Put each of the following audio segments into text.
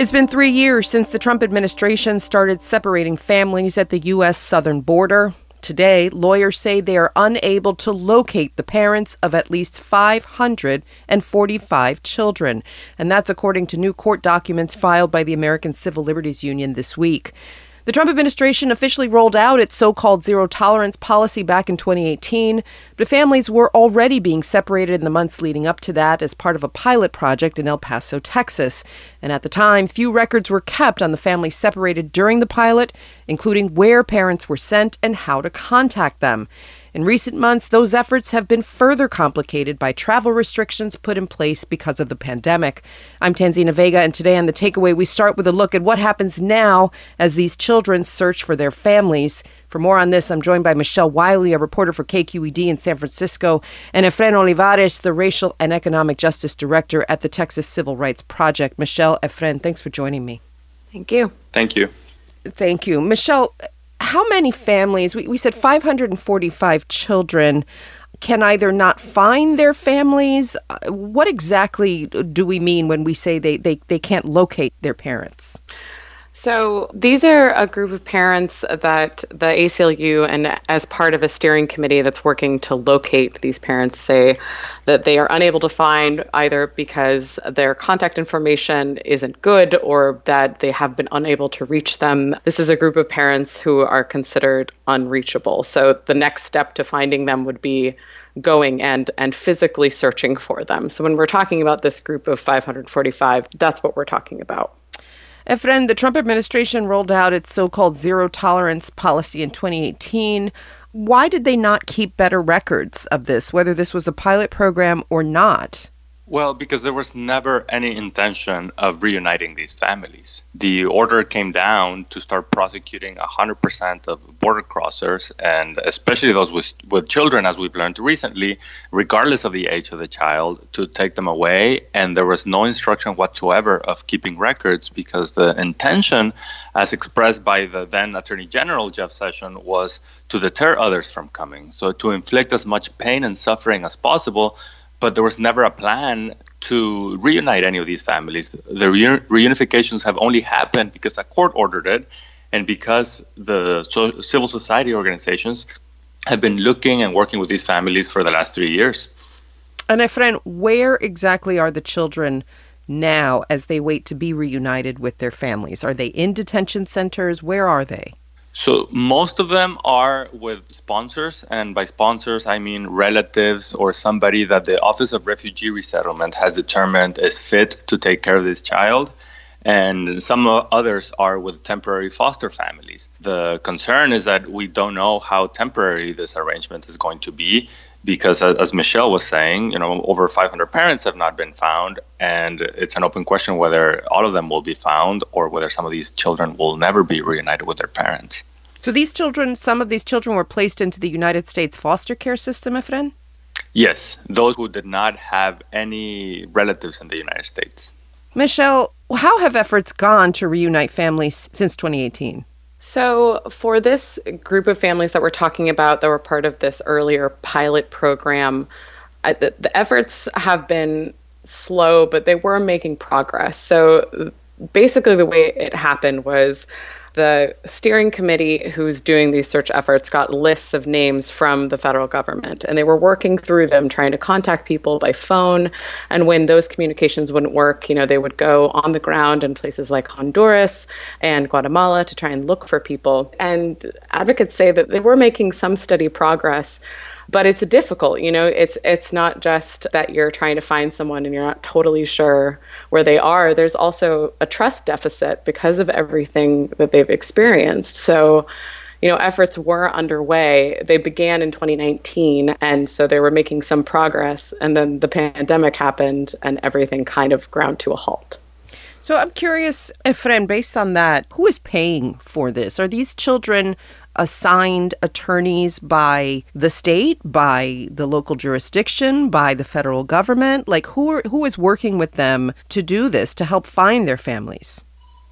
It's been 3 years since the Trump administration started separating families at the U.S. southern border. Today, lawyers say they are unable to locate the parents of at least 545 children. And that's according to new court documents filed by the American Civil Liberties Union this week. The Trump administration officially rolled out its so-called zero-tolerance policy back in 2018, but families were already being separated in the months leading up to that as part of a pilot project in El Paso, Texas. And at the time, few records were kept on the families separated during the pilot, including where parents were sent and how to contact them. In recent months, those efforts have been further complicated by travel restrictions put in place because of the pandemic. I'm Tanzina Vega, and today on The Takeaway, we start with a look at what happens now as these children search for their families. For more on this, I'm joined by Michelle Wiley, a reporter for KQED in San Francisco, and Efren Olivares, the Racial and Economic Justice Director at the Texas Civil Rights Project. Michelle, Efren, thanks for joining me. Thank you. Thank you. Thank you. Michelle, how many families, we said 545 children, can either not find their families? What exactly do we mean when we say they can't locate their parents? So these are a group of parents that the ACLU and as part of a steering committee that's working to locate these parents say that they are unable to find either because their contact information isn't good or that they have been unable to reach them. This is a group of parents who are considered unreachable. So the next step to finding them would be going and physically searching for them. So when we're talking about this group of 545, that's what we're talking about. Efren, the Trump administration rolled out its so-called zero-tolerance policy in 2018. Why did they not keep better records of this, whether this was a pilot program or not? Well, because there was never any intention of reuniting these families. The order came down to start prosecuting 100% of border crossers, and especially those with children, as we've learned recently, regardless of the age of the child, to take them away. And there was no instruction whatsoever of keeping records because the intention, as expressed by the then Attorney General, Jeff Sessions, was to deter others from coming. So to inflict as much pain and suffering as possible. But there was never a plan to reunite any of these families. The reunifications have only happened because a court ordered it and because the civil society organizations have been looking and working with these families for the last 3 years. And Efren, where exactly are the children now as they wait to be reunited with their families? Are they in detention centers? Where are they? So most of them are with sponsors, and by sponsors, I mean relatives or somebody that the Office of Refugee Resettlement has determined is fit to take care of this child. And some others are with temporary foster families. The concern is that we don't know how temporary this arrangement is going to be because, as Michelle was saying, over 500 parents have not been found, and it's an open question whether all of them will be found or whether some of these children will never be reunited with their parents. So some of these children were placed into the United States foster care system, Efren? Yes, those who did not have any relatives in the United States. Michelle, how have efforts gone to reunite families since 2018? So for this group of families that we're talking about that were part of this earlier pilot program, the efforts have been slow, but they were making progress. So basically the way it happened was the steering committee who's doing these search efforts got lists of names from the federal government, and they were working through them, trying to contact people by phone. And when those communications wouldn't work, they would go on the ground in places like Honduras and Guatemala to try and look for people. And advocates say that they were making some steady progress, but it's difficult. It's not just that you're trying to find someone and you're not totally sure where they are. There's also a trust deficit because of everything that they've experienced. So, efforts were underway. They began in 2019, and so they were making some progress. And then the pandemic happened and everything kind of ground to a halt. So I'm curious, Efren, based on that, who is paying for this? Are these children assigned attorneys by the state, by the local jurisdiction, by the federal government? Like, who is working with them to do this, to help find their families?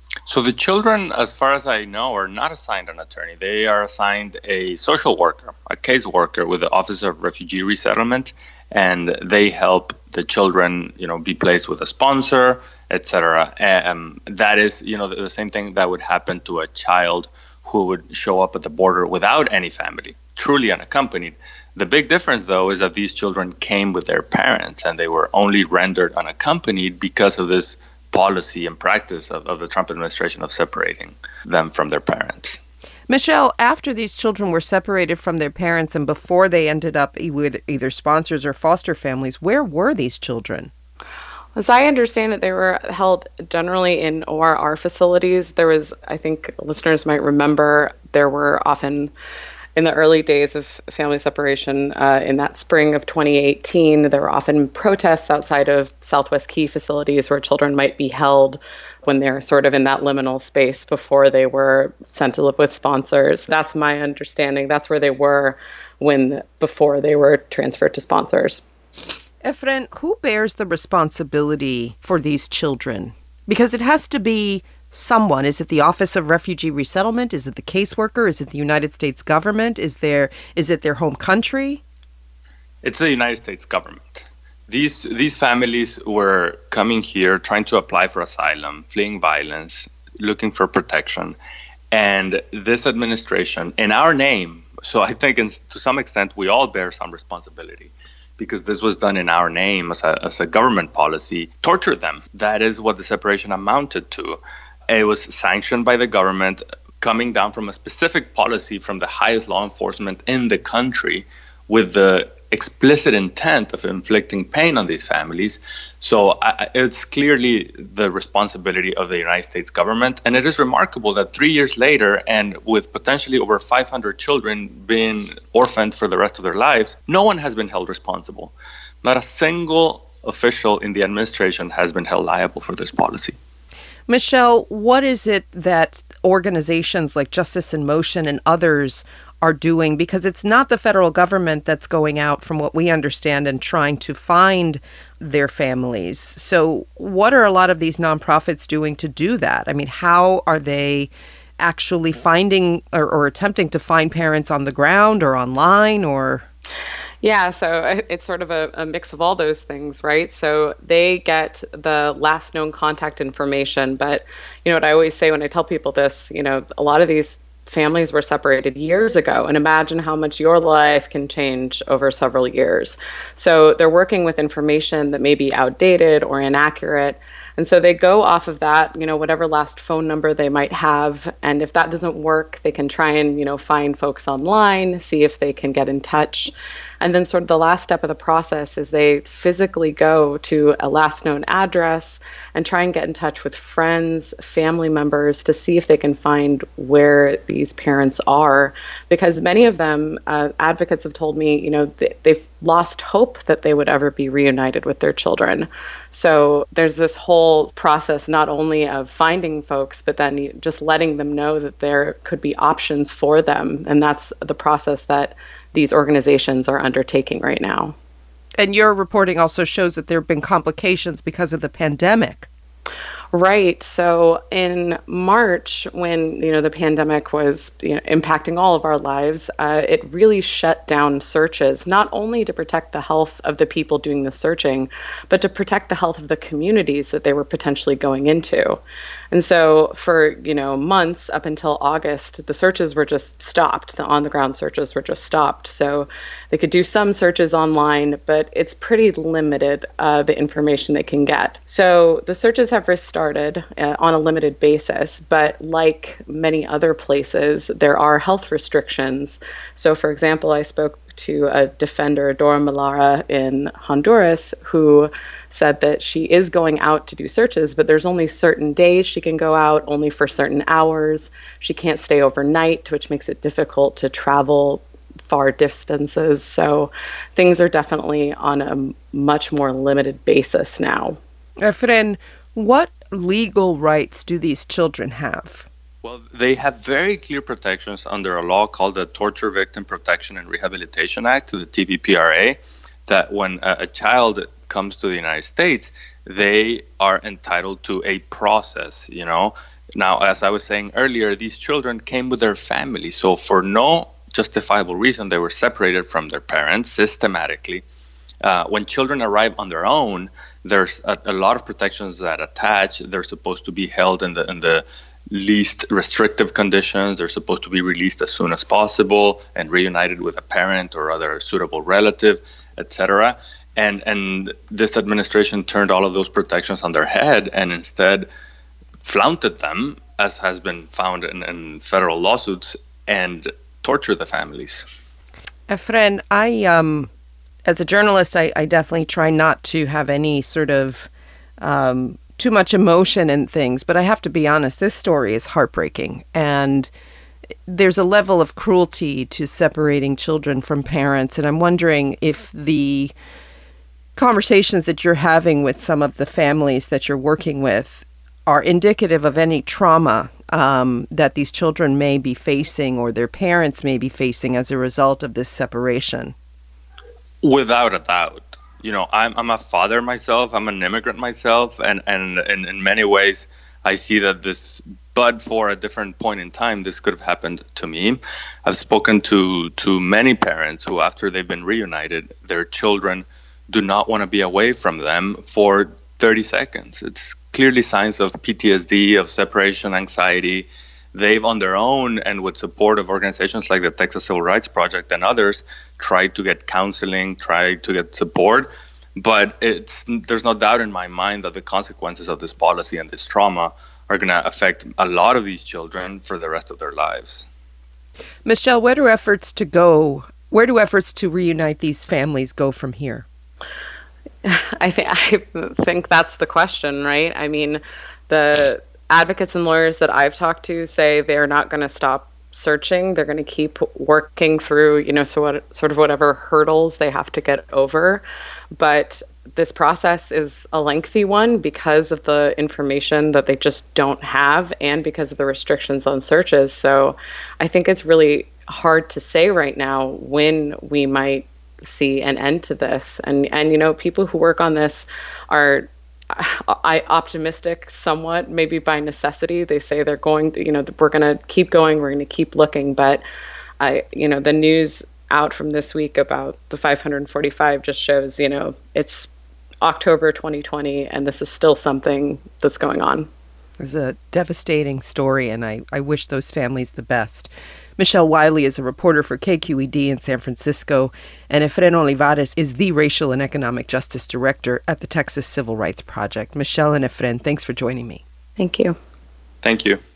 So the children, as far as I know, are not assigned an attorney. They are assigned a social worker, a caseworker with the Office of Refugee Resettlement, and they help the children, be placed with a sponsor, etc. That is, the same thing that would happen to a child who would show up at the border without any family, truly unaccompanied. The big difference, though, is that these children came with their parents, and they were only rendered unaccompanied because of this policy and practice of the Trump administration of separating them from their parents. Michelle, after these children were separated from their parents and before they ended up with either sponsors or foster families, where were these children? As I understand it, they were held generally in ORR facilities. There was, I think listeners might remember, there were often, in the early days of family separation, in that spring of 2018, there were often protests outside of Southwest Key facilities where children might be held when they're sort of in that liminal space before they were sent to live with sponsors. That's my understanding. That's where they were before they were transferred to sponsors. Efren, who bears the responsibility for these children? Because it has to be someone. Is it the Office of Refugee Resettlement? Is it the caseworker? Is it the United States government? Is it their home country? It's the United States government. These families were coming here trying to apply for asylum, fleeing violence, looking for protection. And this administration, in our name, so I think to some extent we all bear some responsibility, because this was done in our name as a government policy, tortured them. That is what the separation amounted to. It was sanctioned by the government, coming down from a specific policy from the highest law enforcement in the country, with the explicit intent of inflicting pain on these families. So it's clearly the responsibility of the United States government. And it is remarkable that 3 years later, and with potentially over 500 children being orphaned for the rest of their lives, no one has been held responsible. Not a single official in the administration has been held liable for this policy. Michelle, what is it that organizations like Justice in Motion and others are doing? Because it's not the federal government that's going out, from what we understand, and trying to find their families. So what are a lot of these nonprofits doing to do that? I mean, how are they actually finding or attempting to find parents on the ground or online or... Yeah, so it's sort of a mix of all those things, right? So they get the last known contact information. But, what I always say when I tell people this, a lot of these families were separated years ago, and imagine how much your life can change over several years. So they're working with information that may be outdated or inaccurate. And so they go off of that, whatever last phone number they might have. And if that doesn't work, they can try and, find folks online, see if they can get in touch. And then sort of the last step of the process is they physically go to a last known address and try and get in touch with friends, family members to see if they can find where these parents are. Because many of them, advocates have told me, they've lost hope that they would ever be reunited with their children. So there's this whole process not only of finding folks, but then just letting them know that there could be options for them. And that's the process that these organizations are undertaking right now. And your reporting also shows that there have been complications because of the pandemic. Right. So in March, when the pandemic was impacting all of our lives, it really shut down searches, not only to protect the health of the people doing the searching, but to protect the health of the communities that they were potentially going into. And so for months up until August, the searches were just stopped. The on-the-ground searches were just stopped. So they could do some searches online, but it's pretty limited, the information they can get. So the searches have restarted on a limited basis, but like many other places, there are health restrictions. So for example, I spoke to a defender, Dora Malara in Honduras, who said that she is going out to do searches, but there's only certain days she can go out, only for certain hours. She can't stay overnight, which makes it difficult to travel far distances. So things are definitely on a much more limited basis now. Efren, what legal rights do these children have? Well, they have very clear protections under a law called the Torture Victim Protection and Rehabilitation Act, the TVPRA, that when a child comes to the United States, they are entitled to a process, Now, as I was saying earlier, these children came with their families. So for no justifiable reason, they were separated from their parents systematically. When children arrive on their own, there's a lot of protections that attach. They're supposed to be held in the least restrictive conditions. They're supposed to be released as soon as possible and reunited with a parent or other suitable relative, etc. And this administration turned all of those protections on their head and instead flaunted them, as has been found in federal lawsuits, and tortured the families. Efren, as a journalist, I definitely try not to have any sort of too much emotion in things, but I have to be honest, this story is heartbreaking. And there's a level of cruelty to separating children from parents. And I'm wondering if the conversations that you're having with some of the families that you're working with are indicative of any trauma that these children may be facing or their parents may be facing as a result of this separation. Without a doubt. You know, I'm a father myself. I'm an immigrant myself. And in many ways, I see that but for a different point in time, this could have happened to me. I've spoken to many parents who, after they've been reunited, their children do not want to be away from them for 30 seconds. It's clearly signs of PTSD, of separation anxiety. They've, on their own and with support of organizations like the Texas Civil Rights Project and others, tried to get counseling, tried to get support. But there's no doubt in my mind that the consequences of this policy and this trauma are going to affect a lot of these children for the rest of their lives. Michelle, where do efforts to reunite these families go from here? I think that's the question, right? I mean, the advocates and lawyers that I've talked to say they're not going to stop searching. They're going to keep working through, sort of whatever hurdles they have to get over. But this process is a lengthy one because of the information that they just don't have and because of the restrictions on searches. So I think it's really hard to say right now when we might see an end to this. And people who work on this are optimistic somewhat, maybe by necessity. They say they're going to, we're going to keep going, we're going to keep looking. But the news out from this week about the 545 just shows, it's October 2020 and this is still something that's going on. It's a devastating story, and I wish those families the best. Michelle Wiley is a reporter for KQED in San Francisco, and Efren Olivares is the Racial and Economic Justice Director at the Texas Civil Rights Project. Michelle and Efren, thanks for joining me. Thank you. Thank you.